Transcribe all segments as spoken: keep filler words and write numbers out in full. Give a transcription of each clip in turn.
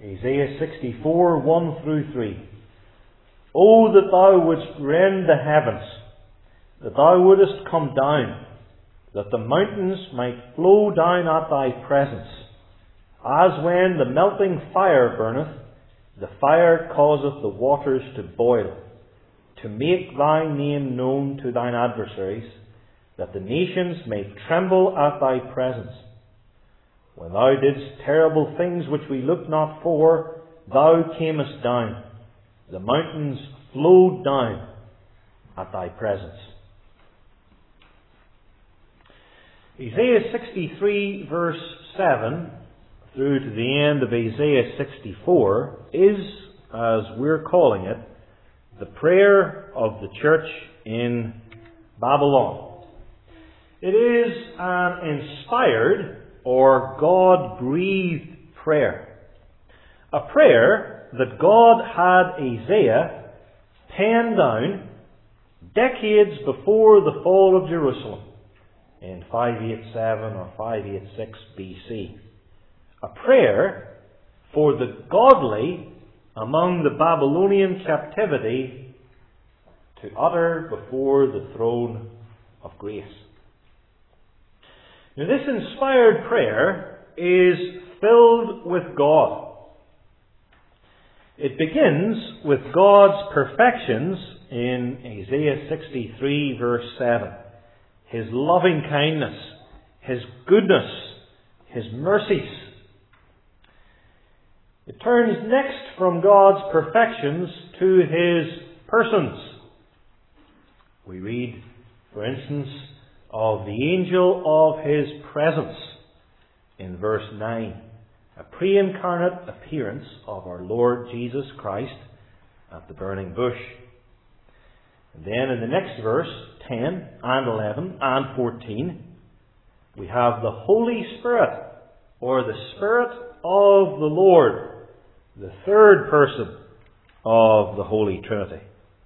Isaiah sixty-four, one through three. O that thou wouldst rend the heavens, that thou wouldest come down, that the mountains might flow down at thy presence, as when the melting fire burneth, the fire causeth the waters to boil, to make thy name known to thine adversaries, that the nations may tremble at thy presence. When thou didst terrible things which we looked not for, thou camest down. The mountains flowed down at thy presence. Isaiah sixty-three verse seven through to the end of Isaiah sixty-four is, as we're calling it, the prayer of the church in Babylon. It is an inspired or God-breathed prayer. A prayer that God had Isaiah pen down decades before the fall of Jerusalem in five eighty-seven or five eighty-six B C. A prayer for the godly among the Babylonian captivity to utter before the throne of grace. Now, this inspired prayer is filled with God. It begins with God's perfections in Isaiah sixty-three verse seven. His loving kindness, His goodness, His mercies. It turns next from God's perfections to His persons. We read, for instance, of the angel of His presence in verse nine. A pre-incarnate appearance of our Lord Jesus Christ at the burning bush. And then in the next verse, ten and eleven and fourteen, we have the Holy Spirit, or the Spirit of the Lord, the third person of the Holy Trinity.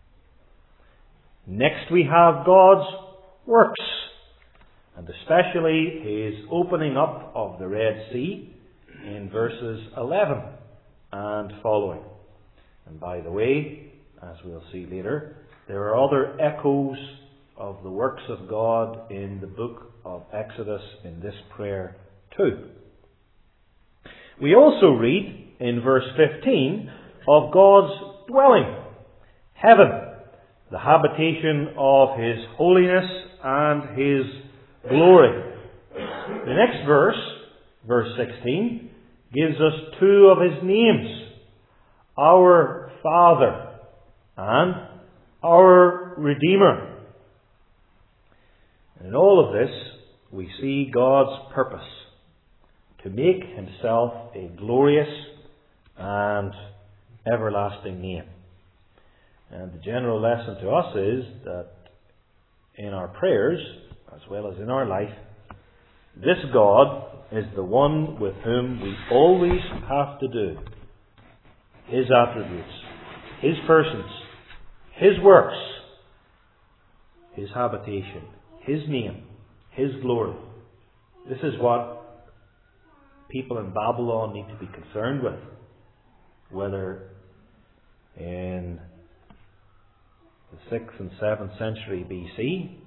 Next we have God's works, and especially His opening up of the Red Sea in verses eleven and following. And by the way, as we'll see later, there are other echoes of the works of God in the book of Exodus in this prayer too. We also read in verse fifteen of God's dwelling, heaven, the habitation of His holiness and His glory. The next verse, verse sixteen, gives us two of His names, our Father and our Redeemer. And in all of this, we see God's purpose to make Himself a glorious and everlasting name. And the general lesson to us is that in our prayers, as well as in our life, this God is the one with whom we always have to do. His attributes, His persons, His works, His habitation, His name, His glory. This is what people in Babylon need to be concerned with. Whether in the sixth and seventh century B C,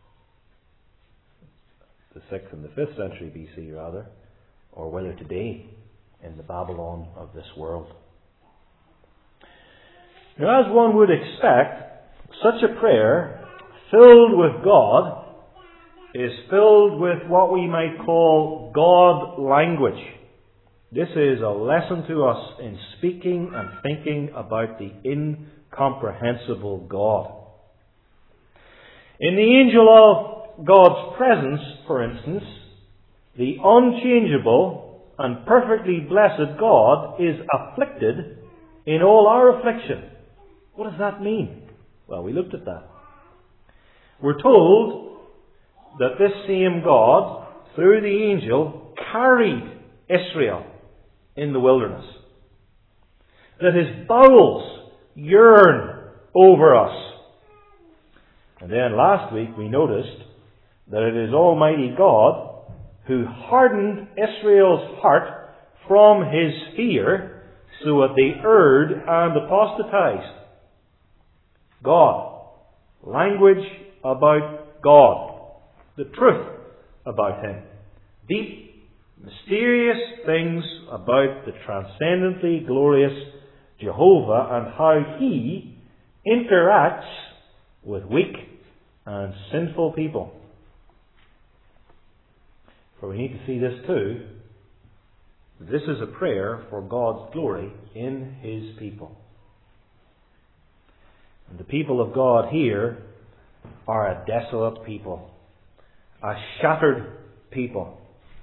the sixth and the fifth century B C rather, or whether today in the Babylon of this world. Now, as one would expect, such a prayer filled with God is filled with what we might call God language. This is a lesson to us in speaking and thinking about the incomprehensible God. In the angel of God's presence, for instance, the unchangeable and perfectly blessed God is afflicted in all our affliction. What does that mean? Well, we looked at that. We're told that this same God, through the angel, carried Israel in the wilderness. That His bowels yearn over us. And then last week we noticed that it is Almighty God who hardened Israel's heart from His fear so that they erred and apostatized. God. Language about God. The truth about Him. Deep, mysterious things about the transcendently glorious Jehovah and how He interacts with weak and sinful people. For we need to see this too. This is a prayer for God's glory in His people. And the people of God here are a desolate people, a shattered people,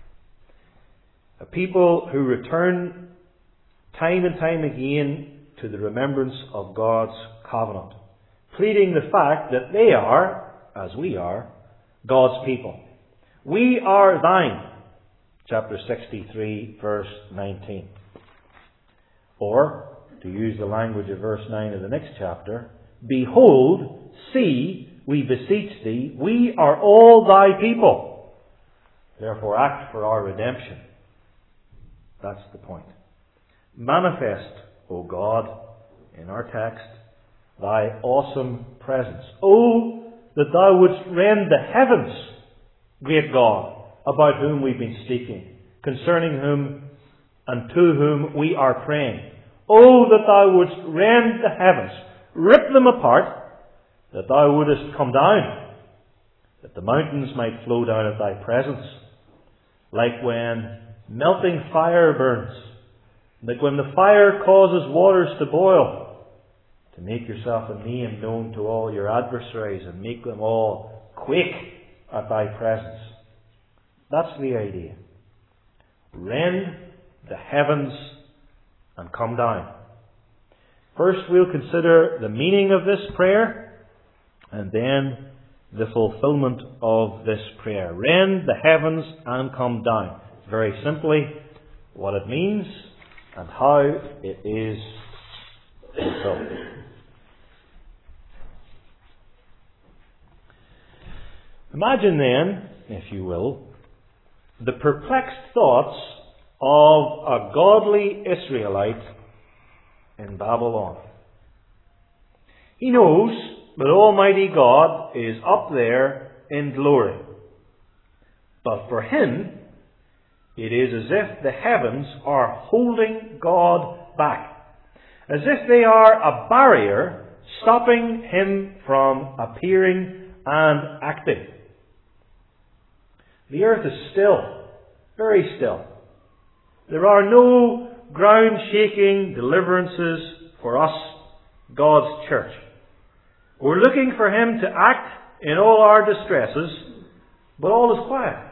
a people who return time and time again to the remembrance of God's covenant, pleading the fact that they are, as we are, God's people. We are thine, chapter sixty-three, verse nineteen. Or, to use the language of verse nine of the next chapter, behold, see, we beseech thee, we are all thy people. Therefore act for our redemption. That's the point. Manifest, O God, in our text, thy awesome presence. Oh, that thou wouldst rend the heavens, great God, about whom we've been speaking, concerning whom and to whom we are praying. Oh, that thou wouldst rend the heavens, rip them apart, that thou wouldest come down, that the mountains might flow down at thy presence, like when melting fire burns, like when the fire causes waters to boil, to make yourself a name known to all your adversaries and make them all quake at thy presence. That's the idea. Rend the heavens and come down. First we'll consider the meaning of this prayer, and then the fulfillment of this prayer. Rend the heavens and come down. Very simply, what it means and how it is fulfilled. Imagine then, if you will, the perplexed thoughts of a godly Israelite in Babylon. He knows that Almighty God is up there in glory. But for him, it is as if the heavens are holding God back. As if they are a barrier stopping Him from appearing and acting. The earth is still, very still. There are no ground-shaking deliverances for us, God's church. We're looking for Him to act in all our distresses, but all is quiet.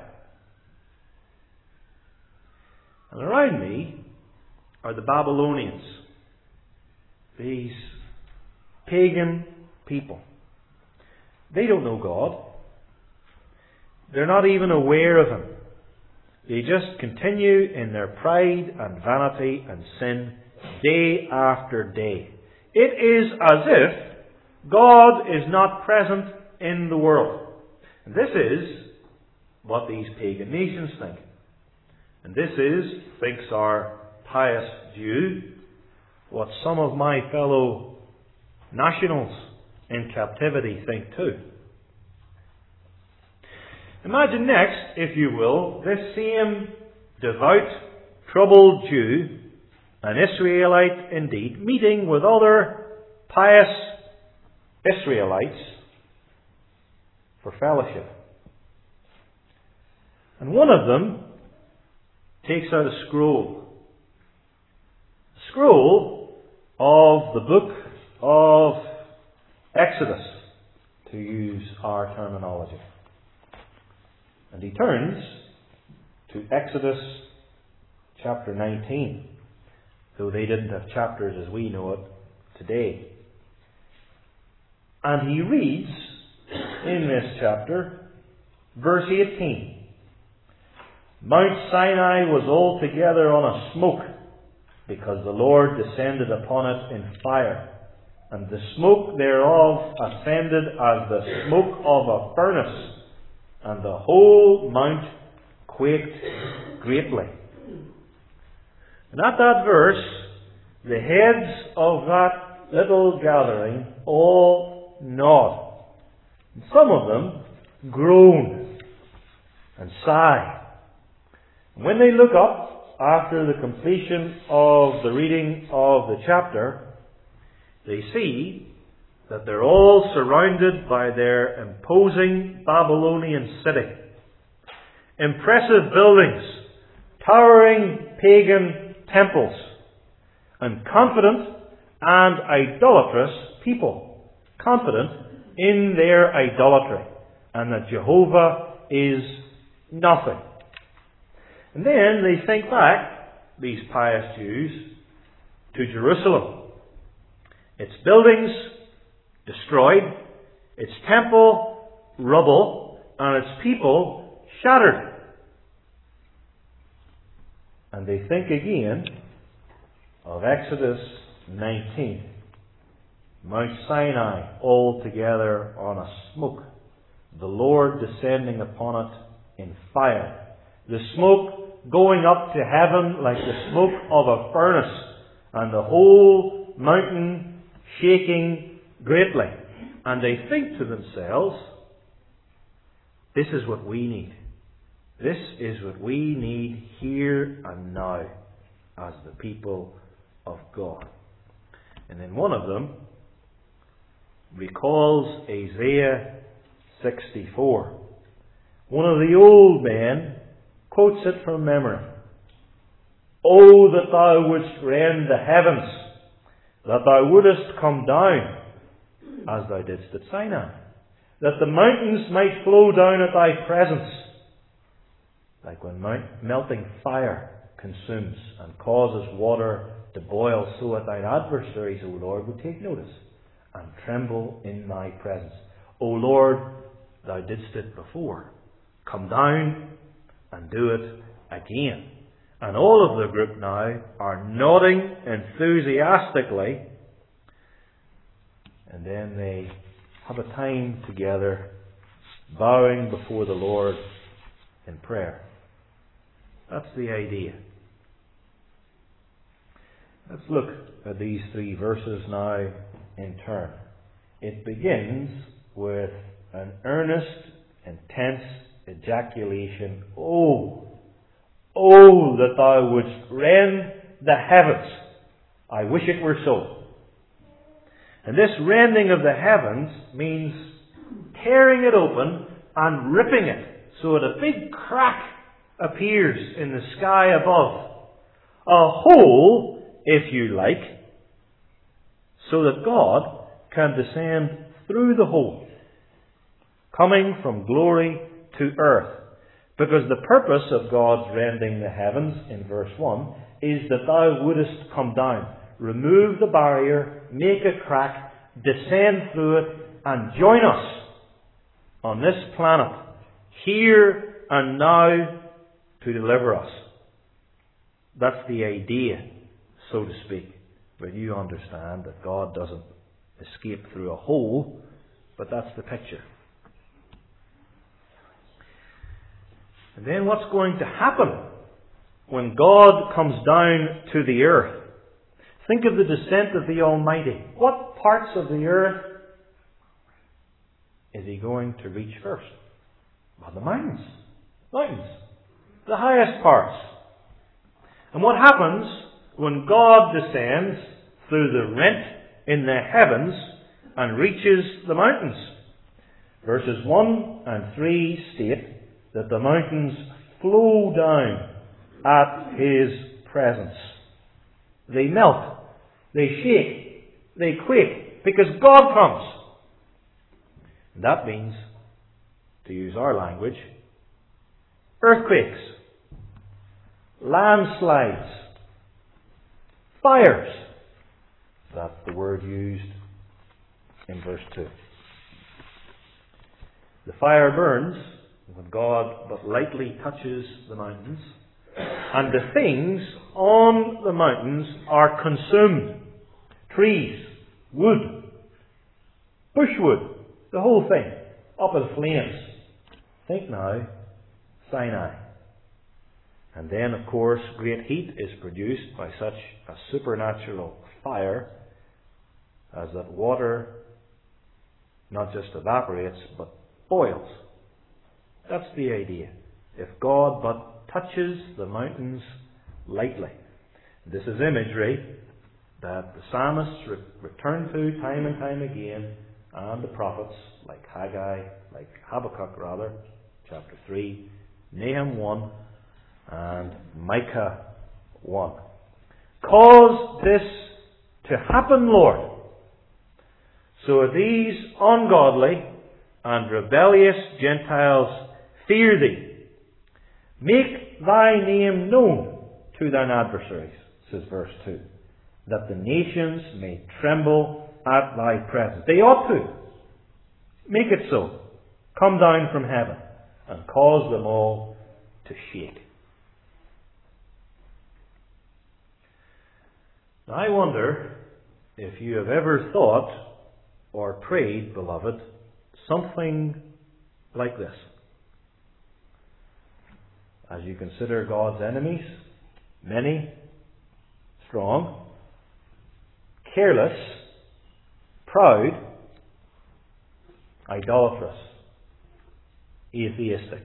And around me are the Babylonians, these pagan people. They don't know God. They're not even aware of Him. They just continue in their pride and vanity and sin day after day. It is as if God is not present in the world. And this is what these pagan nations think. And this is, thinks our pious Jew, what some of my fellow nationals in captivity think too. Imagine next, if you will, this same devout, troubled Jew, an Israelite indeed, meeting with other pious Israelites for fellowship. And one of them takes out a scroll. A scroll of the book of Exodus, to use our terminology. And he turns to Exodus chapter nineteen, though they didn't have chapters as we know it today. And he reads in this chapter, verse eighteen. Mount Sinai was altogether on a smoke, because the Lord descended upon it in fire, and the smoke thereof ascended as the smoke of a furnace, and the whole mount quaked greatly. And at that verse, the heads of that little gathering all nod. And some of them groan and sigh. And when they look up after the completion of the reading of the chapter, they see that they're all surrounded by their imposing Babylonian city. Impressive buildings, towering pagan temples, and confident and idolatrous people. Confident in their idolatry, and that Jehovah is nothing. And then they think back, these pious Jews, to Jerusalem. Its buildings destroyed, its temple rubble, and its people shattered. And they think again of Exodus nineteen. Mount Sinai all together on a smoke, the Lord descending upon it in fire. The smoke going up to heaven like the smoke of a furnace, and the whole mountain shaking greatly. And they think to themselves, this is what we need. This is what we need here and now as the people of God. And then one of them recalls Isaiah sixty-four. One of the old men quotes it from memory. Oh, that thou wouldst rend the heavens, that thou wouldest come down, as thou didst at Sinai, that the mountains might flow down at thy presence, like when mount, melting fire consumes and causes water to boil, so that thine adversaries, O Lord, would take notice and tremble in thy presence. O Lord, thou didst it before. Come down and do it again. And all of the group now are nodding enthusiastically. And then they have a time together, bowing before the Lord in prayer. That's the idea. Let's look at these three verses now in turn. It begins with an earnest, intense ejaculation. Oh, oh, that thou wouldst rend the heavens. I wish it were so. And this rending of the heavens means tearing it open and ripping it so that a big crack appears in the sky above. A hole, if you like, so that God can descend through the hole, coming from glory to earth. Because the purpose of God's rending the heavens, in verse one, is that thou wouldest come down, remove the barrier, make a crack, descend through it, and join us on this planet, here and now, to deliver us. That's the idea, so to speak. But you understand that God doesn't escape through a hole, but that's the picture. And then what's going to happen when God comes down to the earth? Think of the descent of the Almighty. What parts of the earth is He going to reach first? Well, the mountains. Mountains. The highest parts. And what happens when God descends through the rent in the heavens and reaches the mountains? Verses one and three state that the mountains flow down at His presence. They melt, they shake, they quake, because God comes. And that means, to use our language, earthquakes, landslides, fires. That's the word used in verse two. The fire burns when God but lightly touches the mountains, and the things on the mountains are consumed. Trees, wood, bushwood, the whole thing, up in flames. Think now, Sinai. And then, of course, great heat is produced by such a supernatural fire as that water not just evaporates, but boils. That's the idea. If God but touches the mountains lightly. This is imagery that the psalmists re- return to time and time again, and the prophets like Haggai, like Habakkuk rather, chapter three, Nahum one, and Micah one. Cause this to happen, Lord, so that these ungodly and rebellious Gentiles fear Thee. Make Thy name known to Thine adversaries, says verse two, that the nations may tremble at Thy presence. They ought to. Make it so. Come down from heaven and cause them all to shake. Now, I wonder if you have ever thought or prayed, beloved, something like this. As you consider God's enemies, many, strong, careless, proud, idolatrous, atheistic.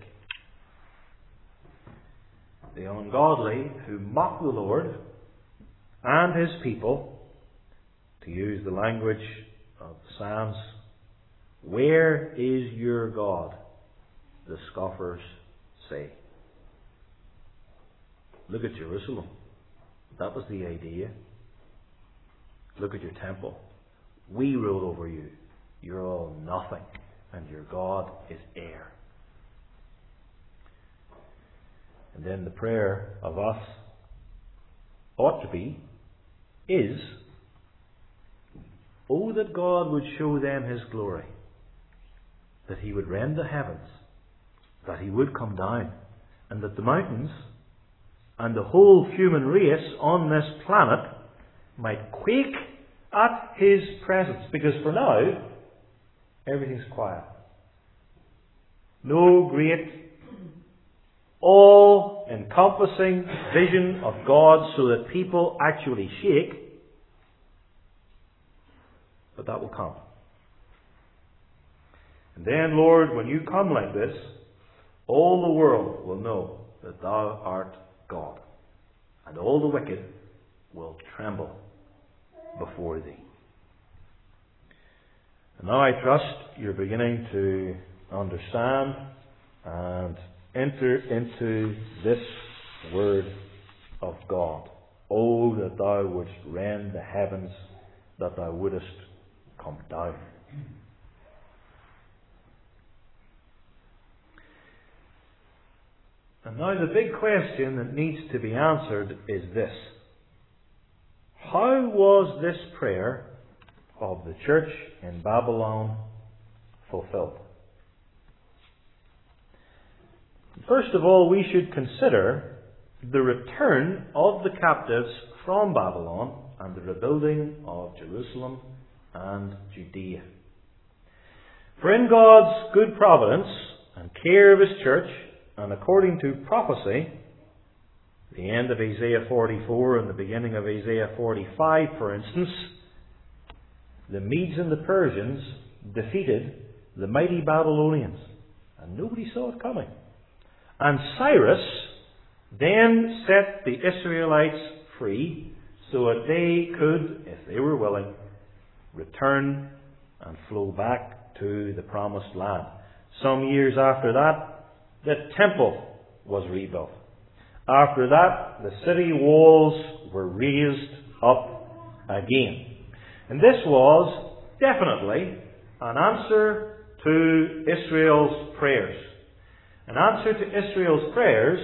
The ungodly who mock the Lord and His people, to use the language of the Psalms, where is your God? The scoffers say. Look at Jerusalem. That was the idea. Look at your temple. We rule over you. You're all nothing, and your God is air. And then the prayer of us ought to be, is, oh, that God would show them His glory, that He would rend the heavens, that He would come down, and that the mountains and the whole human race on this planet might quake at His presence. Because for now, everything's quiet. No great, all-encompassing vision of God so that people actually shake. But that will come. And then, Lord, when you come like this, all the world will know that Thou art God, and all the wicked will tremble before Thee. And now I trust you're beginning to understand and enter into this word of God. Oh, that Thou wouldst rend the heavens, that Thou wouldst come down. And now the big question that needs to be answered is this. How was this prayer of the church in Babylon fulfilled? First of all, we should consider the return of the captives from Babylon and the rebuilding of Jerusalem and Judea. For in God's good providence and care of His church, and according to prophecy, the end of Isaiah forty-four and the beginning of Isaiah forty-five, for instance, the Medes and the Persians defeated the mighty Babylonians, and nobody saw it coming. And Cyrus then set the Israelites free so that they could, if they were willing, return and flow back to the promised land. Some years after that, the temple was rebuilt. After that, the city walls were raised up again. And this was definitely an answer to Israel's prayers. An answer to Israel's prayers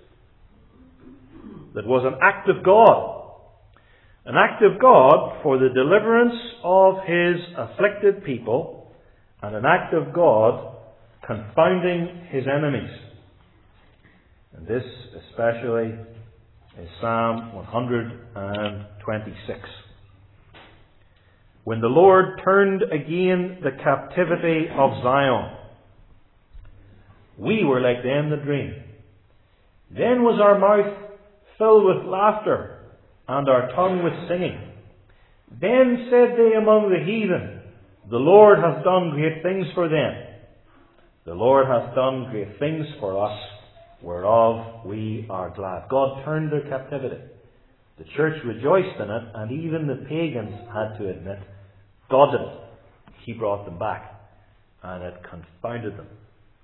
that was an act of God. An act of God for the deliverance of His afflicted people, and an act of God confounding His enemies. And this especially is Psalm one twenty-six. When the Lord turned again the captivity of Zion, we were like them that dream. Then was our mouth filled with laughter, and our tongue with singing. Then said they among the heathen, The Lord hath done great things for them. The Lord hath done great things for us, whereof we are glad. God turned their captivity. The church rejoiced in it, and even the pagans had to admit, God did it. He brought them back, and it confounded them.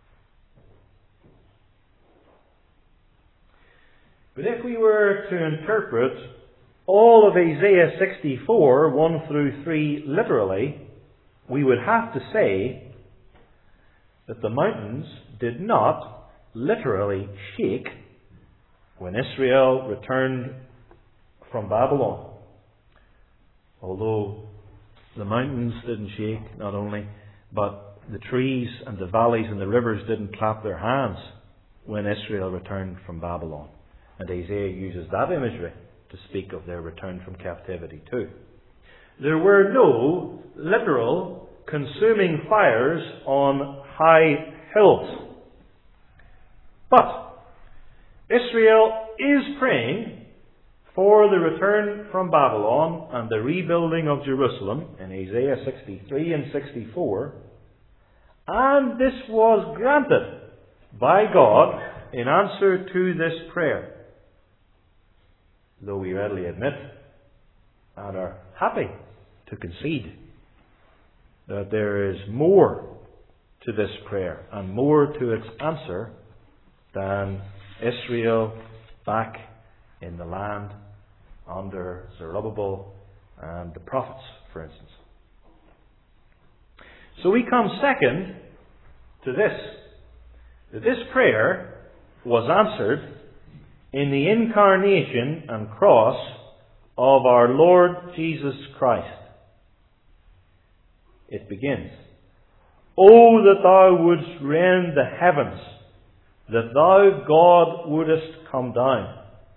But if we were to interpret all of Isaiah sixty-four, one through three, literally, we would have to say that the mountains did not literally shake when Israel returned from Babylon. Although the mountains didn't shake, not only, but the trees and the valleys and the rivers didn't clap their hands when Israel returned from Babylon. And Isaiah uses that imagery to speak of their return from captivity too. There were no literal consuming fires on high hills. But Israel is praying for the return from Babylon and the rebuilding of Jerusalem in Isaiah sixty-three and sixty-four. And this was granted by God in answer to this prayer. Though we readily admit and are happy to concede that there is more to this prayer and more to its answer than Israel back in the land under Zerubbabel and the prophets, for instance. So we come second to this, that this prayer was answered in the incarnation and cross of our Lord Jesus Christ. It begins, O that thou wouldst rend the heavens, that thou, God, wouldest come down.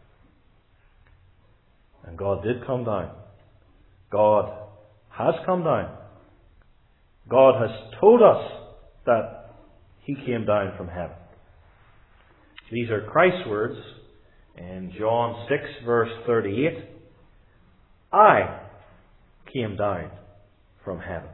And God did come down. God has come down. God has told us that He came down from heaven. These are Christ's words in John six verse thirty-eight. I came down from heaven.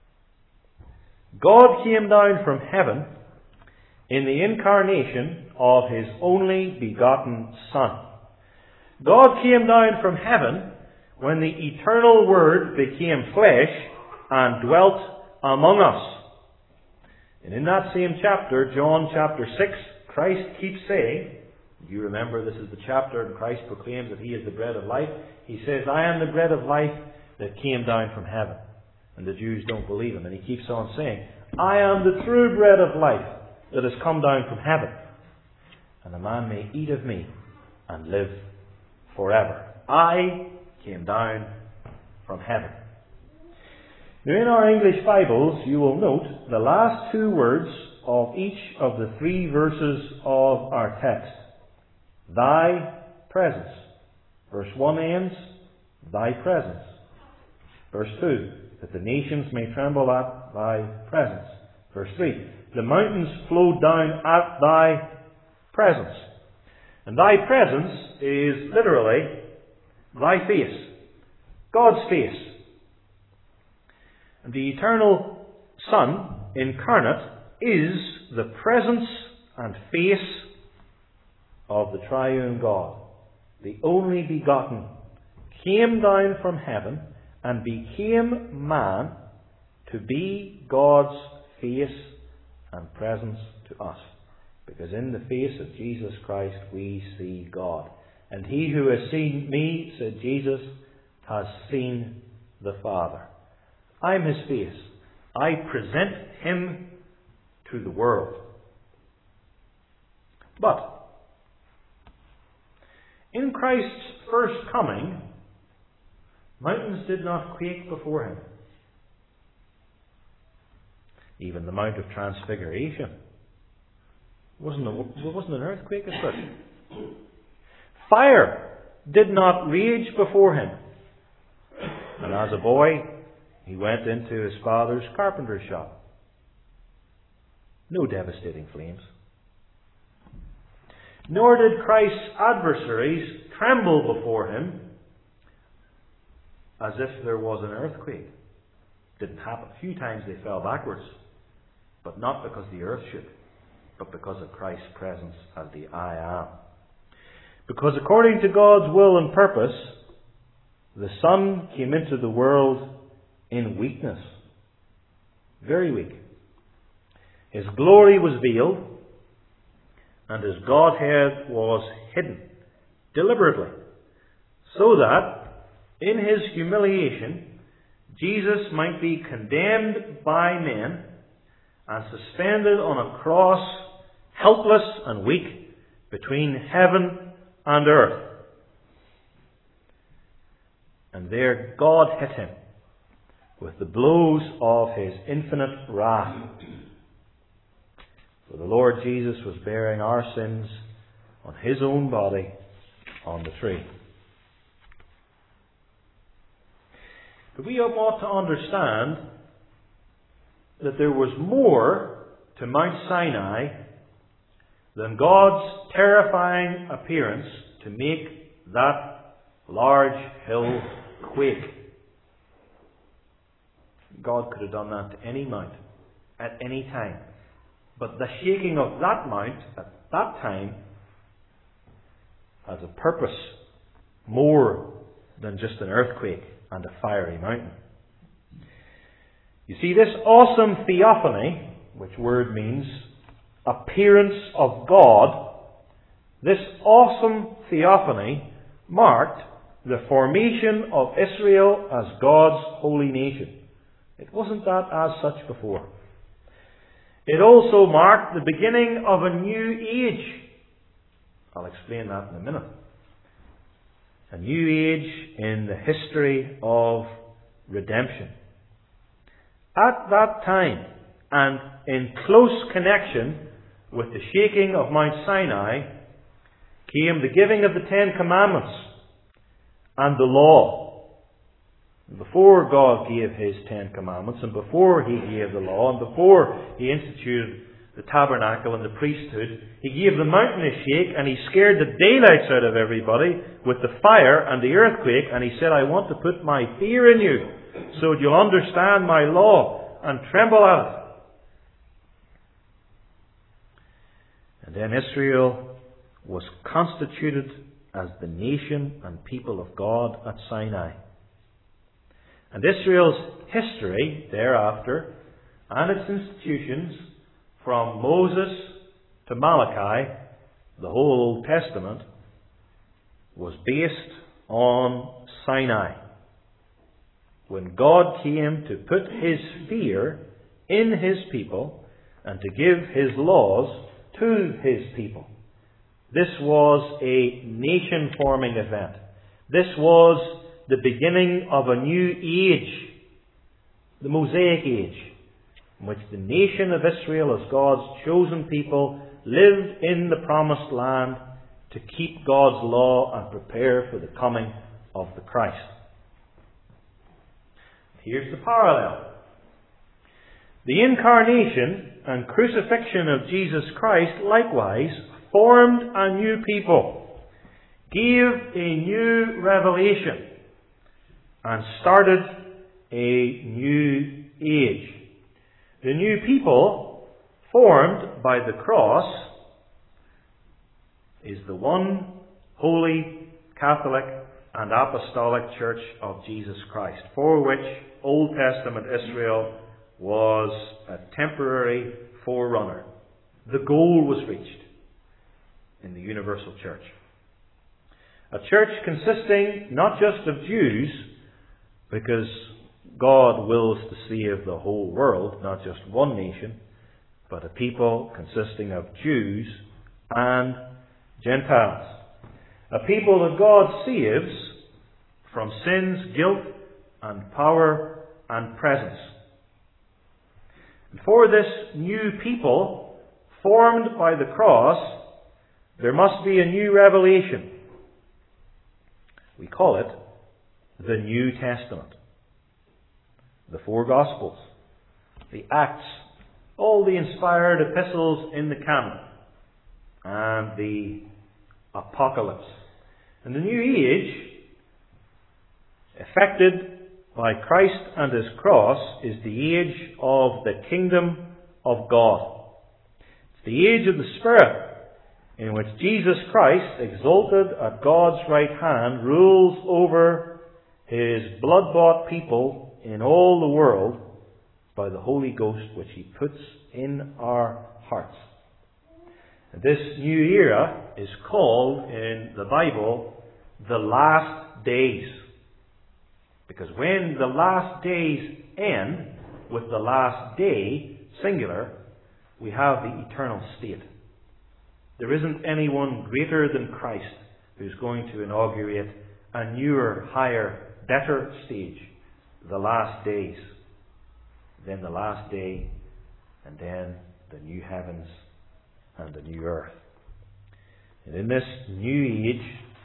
God came down from heaven in the incarnation of His only begotten Son. God came down from heaven when the eternal Word became flesh and dwelt among us. And in that same chapter, John chapter six, Christ keeps saying, you remember this is the chapter and Christ proclaims that He is the bread of life. He says, I am the bread of life that came down from heaven. And the Jews don't believe Him. And He keeps on saying, I am the true bread of life that has come down from heaven. And a man may eat of me and live forever. I came down from heaven. Now in our English Bibles, you will note the last two words of each of the three verses of our text. Thy presence. Verse one ends, Thy presence. Verse two, that the nations may tremble at Thy presence. Verse three, the mountains flowed down at Thy presence. And Thy presence is literally Thy face, God's face. And the eternal Son, incarnate, is the presence and face of the triune God. The only begotten came down from heaven and became man to be God's face and presence to us. Because in the face of Jesus Christ we see God. And he who has seen me, said Jesus, has seen the Father. I'm His face. I present Him to the world. But in Christ's first coming, mountains did not quake before Him. Even the Mount of Transfiguration wasn't, a, wasn't an earthquake as such. Fire did not rage before Him. And as a boy, He went into His father's carpenter's shop. No devastating flames. Nor did Christ's adversaries tremble before him as if there was an earthquake. Didn't happen. A few times they fell backwards, but not because the earth shook, but because of Christ's presence as the I am. Because according to God's will and purpose, the Son came into the world in weakness. Very weak. His glory was veiled, and his Godhead was hidden, deliberately, so that in his humiliation, Jesus might be condemned by men and suspended on a cross, helpless and weak, between heaven and earth. And there God hit him with the blows of his infinite wrath. For the Lord Jesus was bearing our sins on his own body on the tree. But we ought to understand that there was more to Mount Sinai than God's terrifying appearance to make that large hill quake. God could have done that to any mount at any time. But the shaking of that mount at that time has a purpose more than just an earthquake and a fiery mountain. You see, this awesome theophany, which word means appearance of God, this awesome theophany marked the formation of Israel as God's holy nation. It wasn't that as such before. It also marked the beginning of a new age. I'll explain that in a minute. A new age in the history of redemption. At that time, and in close connection with the shaking of Mount Sinai, came the giving of the Ten Commandments and the law. Before God gave His Ten Commandments, and before He gave the law, and before He instituted the tabernacle and the priesthood, He gave the mountain a shake, and He scared the daylights out of everybody with the fire and the earthquake, and He said, I want to put my fear in you, so that you'll understand my law and tremble at it. And then Israel was constituted as the nation and people of God at Sinai. And Israel's history thereafter, and its institutions, from Moses to Malachi, the whole Old Testament, was based on Sinai. When God came to put His fear in His people and to give His laws to His people. This was a nation-forming event. This was the beginning of a new age, the Mosaic age, in which the nation of Israel, as God's chosen people, lived in the promised land to keep God's law and prepare for the coming of the Christ. Here's the parallel. The incarnation and crucifixion of Jesus Christ likewise formed a new people, gave a new revelation, and started a new age. The new people formed by the cross is the one holy, Catholic and Apostolic Church of Jesus Christ, for which Old Testament Israel was a temporary forerunner. The goal was reached in the universal church. A church consisting not just of Jews, because God wills to save the whole world, not just one nation, but a people consisting of Jews and Gentiles. A people that God saves from sin's guilt and power and presence. And for this new people, formed by the cross, there must be a new revelation. We call it the New Testament. The four Gospels, the Acts, all the inspired epistles in the canon, and the apocalypse. And the new age, effected by Christ and His cross, is the age of the kingdom of God. It's the age of the Spirit, in which Jesus Christ, exalted at God's right hand, rules over His blood-bought people in all the world by the Holy Ghost, which He puts in our hearts. And this new era is called in the Bible the last days. Because when the last days end with the last day, singular, we have the eternal state. There isn't anyone greater than Christ who's going to inaugurate a newer, higher, better stage, the last days. Then the last day, and then the new heavens and the new earth. And in this new age,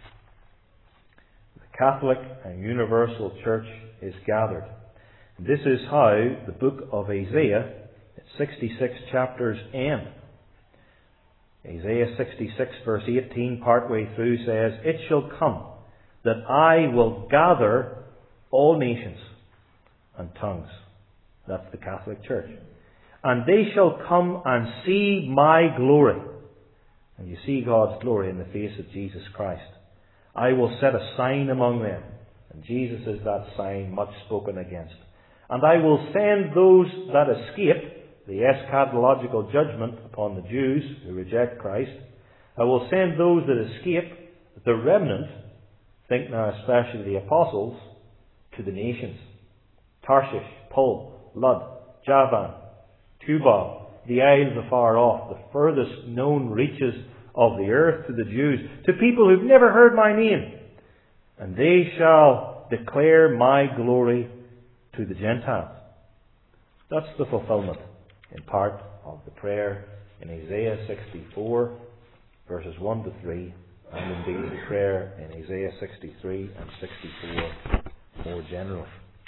the Catholic and Universal Church is gathered. And this is how the book of Isaiah, its sixty-six chapters, end. Isaiah sixty-six verse eighteen, partway through, says, "It shall come that I will gather all nations and tongues." That's the Catholic Church. "And they shall come and see my glory." And you see God's glory in the face of Jesus Christ. "I will set a sign among them." And Jesus is that sign much spoken against. "And I will send those that escape," the eschatological judgment upon the Jews who reject Christ. "I will send those that escape, the remnant," think now especially the apostles, "to the nations. Tarshish, Pul, Lud, Javan, Tubal, the isles afar off, the furthest known reaches of the earth, to the Jews, to people who've never heard my name. And they shall declare my glory to the Gentiles." That's the fulfillment, in part, of the prayer in Isaiah sixty-four, verses one to three, and indeed the prayer in Isaiah sixty-three and sixty-four more generally.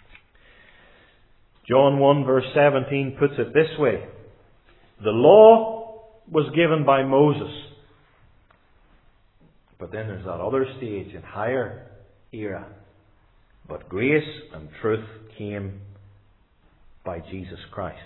John one verse seventeen puts it this way: "The law was given by Moses." But then there's that other stage and higher era. "But grace and truth came by Jesus Christ."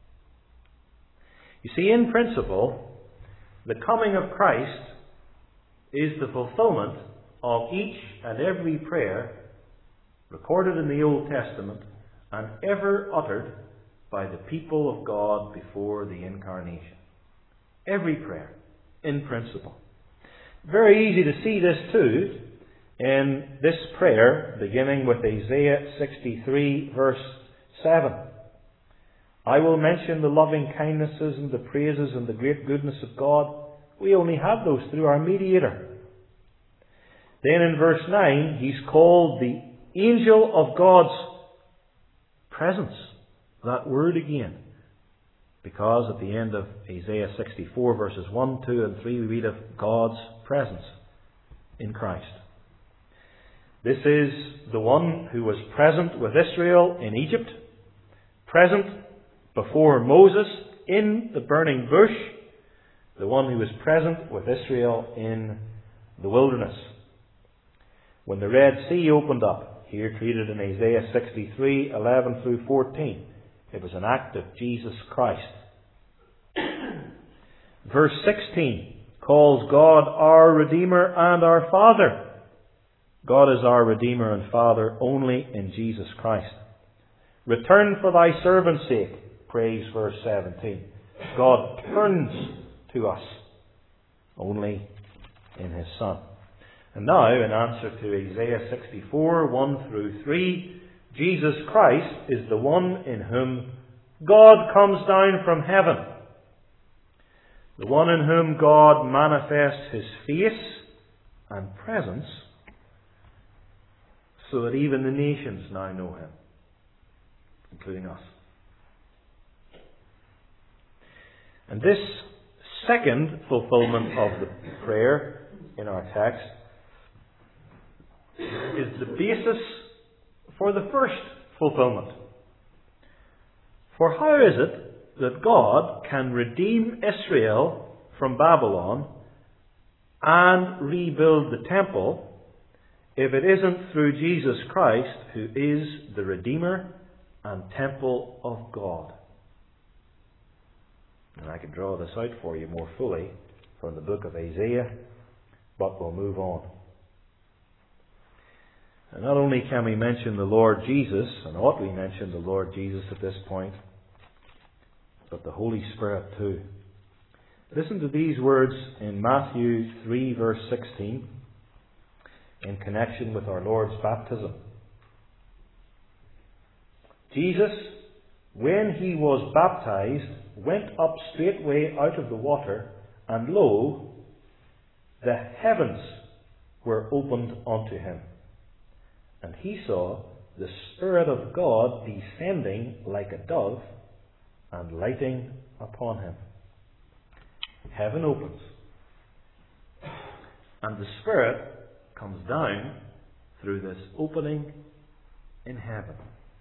You see, in principle, the coming of Christ is the fulfillment of each and every prayer recorded in the Old Testament and ever uttered by the people of God before the Incarnation. Every prayer, in principle. Very easy to see this too in this prayer, beginning with Isaiah sixty-three verse seven. "I will mention the loving kindnesses and the praises and the great goodness of God." We only have those through our mediator. Then in verse nine, he's called the angel of God's presence. That word again. Because at the end of Isaiah sixty-four verses one, two and three, we read of God's presence in Christ. This is the one who was present with Israel in Egypt, present before Moses in the burning bush, the one who was present with Israel in the wilderness. When the Red Sea opened up, here treated in Isaiah sixty-three, eleven through fourteen, it was an act of Jesus Christ. Verse sixteen calls God our Redeemer and our Father. God is our Redeemer and Father only in Jesus Christ. "Return for thy servant's sake," prays verse seventeen. God turns to us only in His Son. And now, in answer to Isaiah sixty-four, one through three, Jesus Christ is the one in whom God comes down from heaven. The one in whom God manifests His face and presence, so that even the nations now know Him, including us. And this second fulfillment of the prayer in our text is the basis for the first fulfillment. For how is it that God can redeem Israel from Babylon and rebuild the temple if it isn't through Jesus Christ, who is the Redeemer and temple of God. And I could draw this out for you more fully from the book of Isaiah, but we'll move on. And not only can we mention the Lord Jesus, and ought we mention the Lord Jesus at this point, but the Holy Spirit too. Listen to these words in Matthew three verse sixteen in connection with our Lord's baptism. Jesus, when he was baptized, went up straightway out of the water, and lo, the heavens were opened unto him. And he saw the Spirit of God descending like a dove and lighting upon him. Heaven opens. And the Spirit comes down through this opening in heaven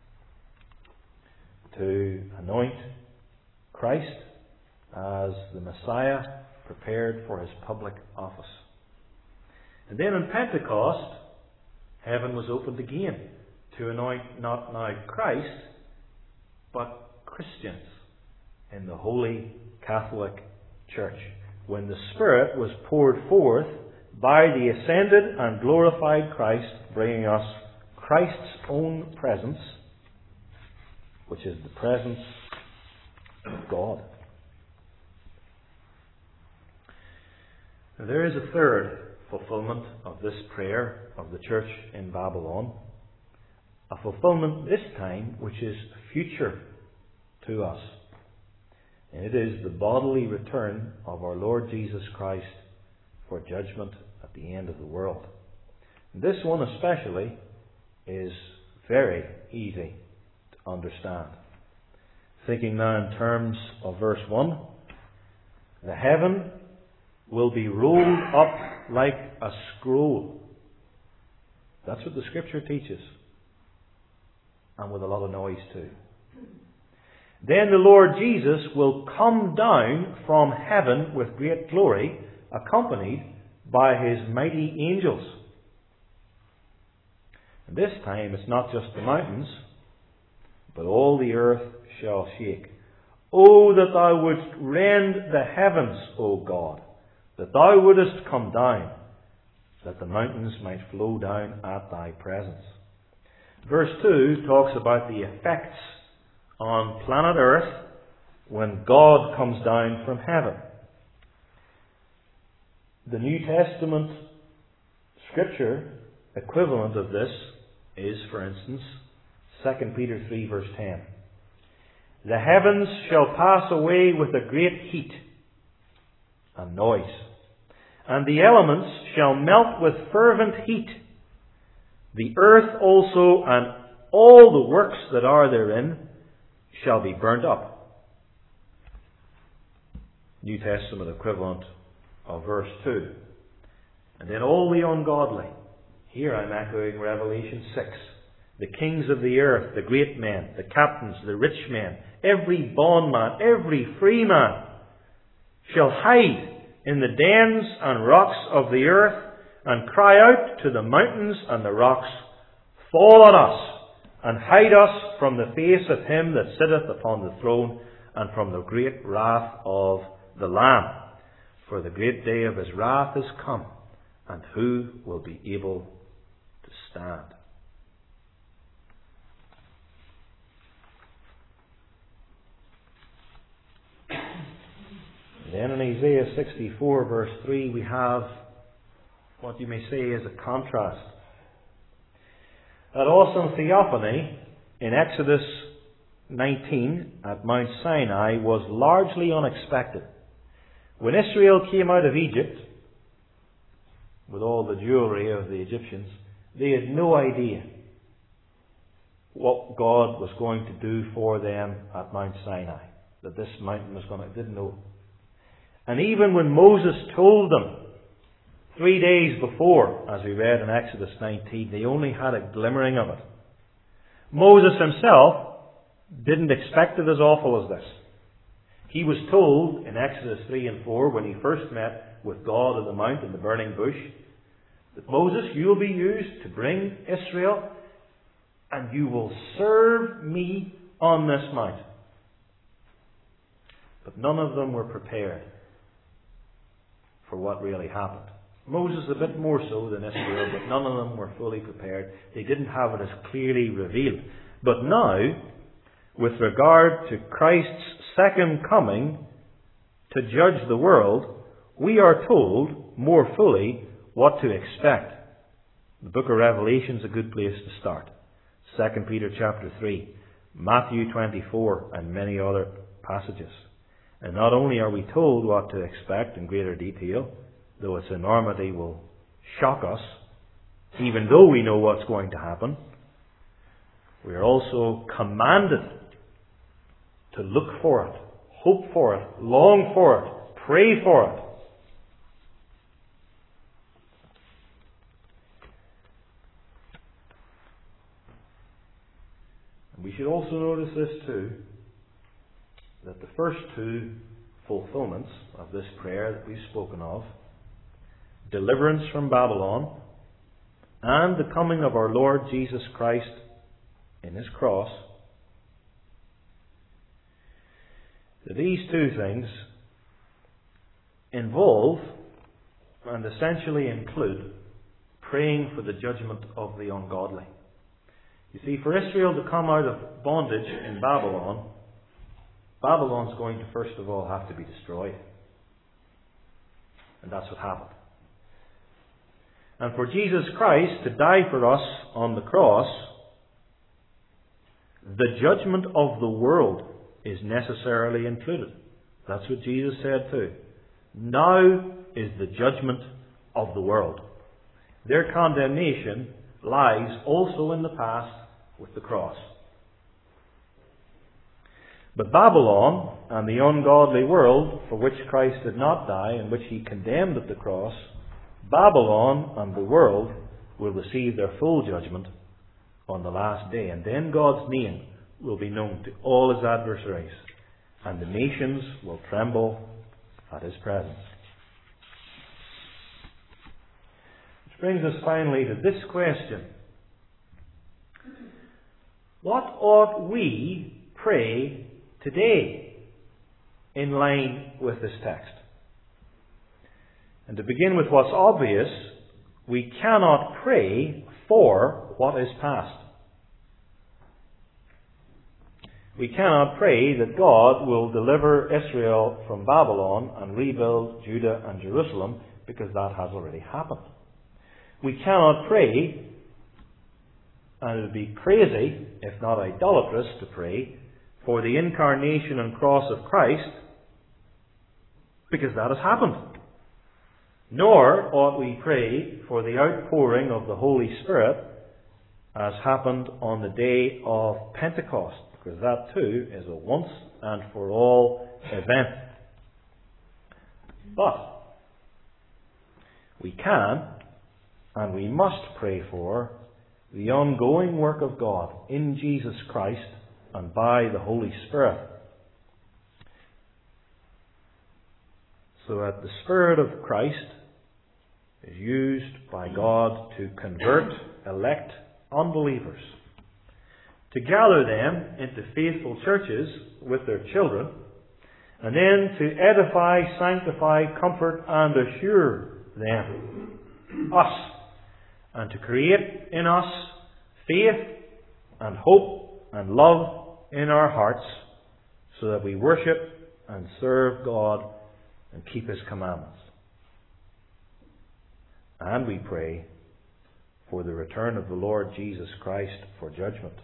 to anoint Christ as the Messiah prepared for his public office. And then in Pentecost, heaven was opened again to anoint not now Christ, but Christians in the Holy Catholic Church, when the Spirit was poured forth by the ascended and glorified Christ, bringing us Christ's own presence, which is the presence of God. Now, there is a third fulfillment of this prayer of the church in Babylon, a fulfillment this time which is future to us. And it is the bodily return of our Lord Jesus Christ for judgment at the end of the world. And this one especially is very easy to understand. Thinking now in terms of verse one, the heaven will be rolled up like a scroll. That's what the Scripture teaches. And with a lot of noise too. Then the Lord Jesus will come down from heaven with great glory, accompanied by his mighty angels. And this time it's not just the mountains, but all the earth shall shake. Oh, that thou wouldst rend the heavens, O God, that thou wouldest come down, that the mountains might flow down at thy presence. Verse two talks about the effects on planet Earth when God comes down from heaven. The New Testament scripture equivalent of this is, for instance, Second Peter three verse ten. The heavens shall pass away with a great heat and noise, and the elements shall melt with fervent heat. The earth also and all the works that are therein shall be burnt up. New Testament equivalent of verse two. And then all the ungodly. Here I'm echoing Revelation six. The kings of the earth, the great men, the captains, the rich men, every bondman, every free man shall hide in the dens and rocks of the earth and cry out to the mountains and the rocks, fall on us and hide us from the face of him that sitteth upon the throne and from the great wrath of the Lamb. For the great day of his wrath is come, and who will be able to stand? Then in Isaiah sixty-four verse three we have what you may say is a contrast. That awesome theophany in Exodus nineteen at Mount Sinai was largely unexpected. When Israel came out of Egypt with all the jewelry of the Egyptians, they had no idea what God was going to do for them at Mount Sinai. That this mountain was going to, didn't know. And even when Moses told them three days before, as we read in Exodus nineteen, they only had a glimmering of it. Moses himself didn't expect it as awful as this. He was told in Exodus three and four, when he first met with God at the mount in the burning bush, that Moses, you will be used to bring Israel, and you will serve me on this mount. But none of them were prepared for what really happened. Moses a bit more so than Israel, but none of them were fully prepared. They didn't have it as clearly revealed. But now, with regard to Christ's second coming to judge the world, we are told more fully what to expect. The book of Revelation is a good place to start. Second Peter chapter three, Matthew twenty-four, and many other passages. And not only are we told what to expect in greater detail, though its enormity will shock us, even though we know what's going to happen, we are also commanded to look for it, hope for it, long for it, pray for it. And we should also notice this too, that the first two fulfillments of this prayer that we've spoken of, deliverance from Babylon and the coming of our Lord Jesus Christ in His cross, that these two things involve and essentially include praying for the judgment of the ungodly. You see, for Israel to come out of bondage in Babylon, Babylon's going to first of all have to be destroyed. And that's what happened. And for Jesus Christ to die for us on the cross, the judgment of the world is necessarily included. That's what Jesus said too. Now is the judgment of the world. Their condemnation lies also in the past with the cross. But Babylon and the ungodly world for which Christ did not die and which He condemned at the cross, Babylon and the world will receive their full judgment on the last day. And then God's name will be known to all His adversaries, and the nations will tremble at His presence. Which brings us finally to this question. What ought we pray today in line with this text? And to begin with what's obvious, we cannot pray for what is past. We cannot pray that God will deliver Israel from Babylon and rebuild Judah and Jerusalem, because that has already happened. We cannot pray, and it would be crazy, if not idolatrous, to pray for the incarnation and cross of Christ, because that has happened. Nor ought we pray for the outpouring of the Holy Spirit as happened on the day of Pentecost, because that too is a once and for all event. But we can and we must pray for the ongoing work of God in Jesus Christ and by the Holy Spirit, so that the Spirit of Christ is used by God to convert elect unbelievers, to gather them into faithful churches with their children, and then to edify, sanctify, comfort, and assure them, us, and to create in us faith and hope and love in our hearts, so that we worship and serve God and keep His commandments. And we pray for the return of the Lord Jesus Christ for judgment.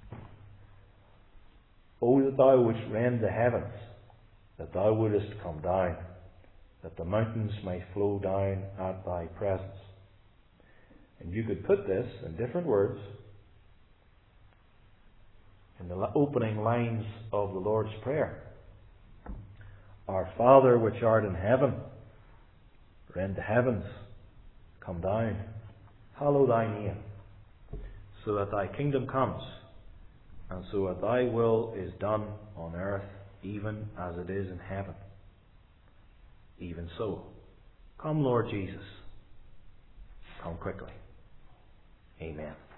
O that Thou wouldst rend the heavens, that Thou wouldest come down, that the mountains may flow down at Thy presence. And you could put this in different words in the opening lines of the Lord's Prayer. Our Father which art in heaven, rend the heavens, come down, hallow Thy name, so that Thy kingdom comes, and so that Thy will is done on earth even as it is in heaven. Even so, Come, Lord Jesus. Come quickly. Amen.